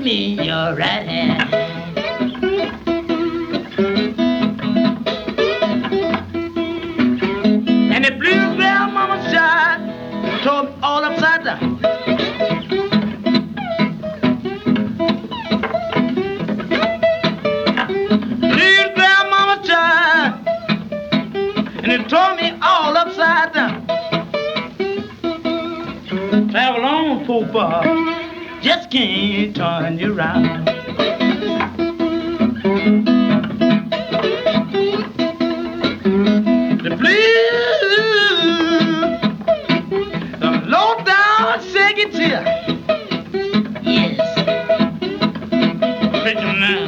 me your right hand. And the bluegrass mama shot told me all upside down. Bluegrass mama shot, and it tore me all upside down. Travel on, poor boy, just can't turn you around. The blues, the low down shaky tear. Yes, pick 'em now.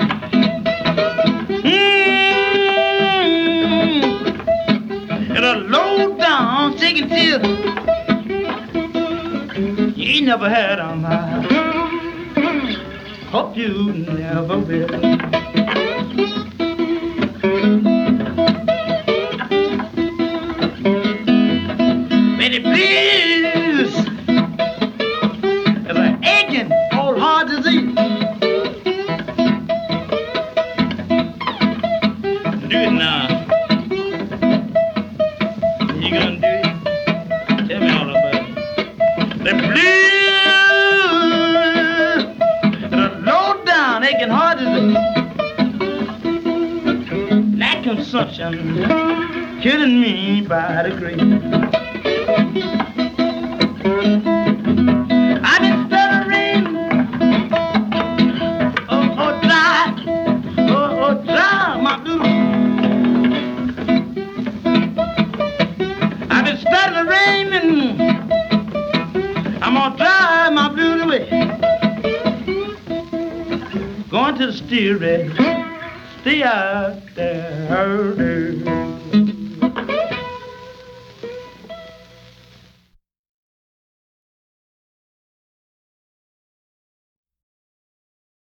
And a low down shaky tear. You ain't never had 'em. I hope you never will. Betty, please, there's an aching old heart disease. Do it now. You gonna do it? Tell me all about it. The blues, the low down aching heart disease. That consumption killing me by the grave. I've been stuttering, dry my blues. I've been stuttering, I'm gonna drive my blues away. Going to the steer, stay out there early.